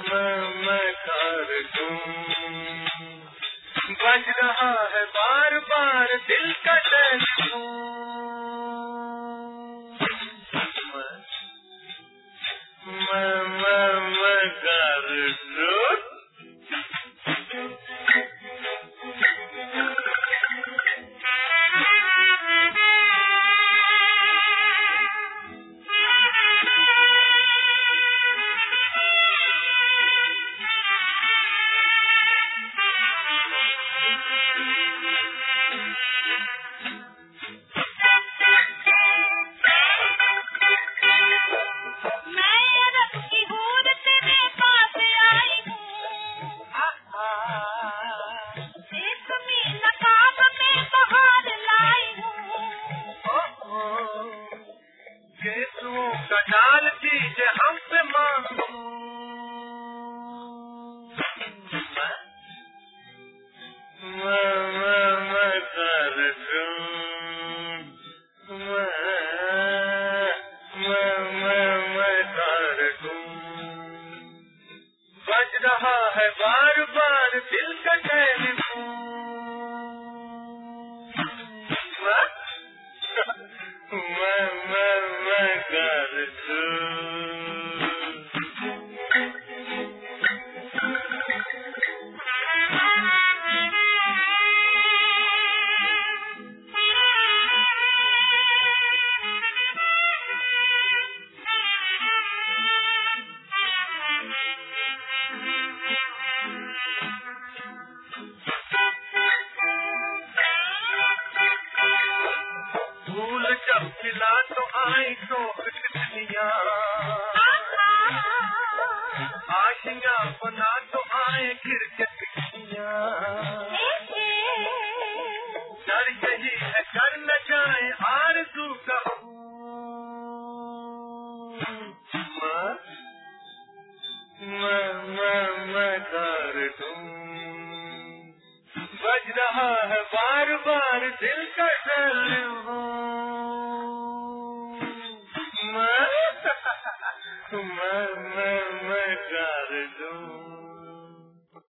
बज रहा है बार बार दिल का टेलीफोन। मैं कर दूं। डाल दीजिए हम पे मांगू। मैं कर दूं। मैं कर दूं। बज रहा है बार बार दिल का टेलीफोन। मैं कर दूं। फूल जब खिला तो आई शोक तितलियां, आशियां बना तो आए गिर के तितलियां। डर यही है कर न जाए आरज़ू का। मैं कर दूं। बज रहा है बार बार दिल का टेलीफोन।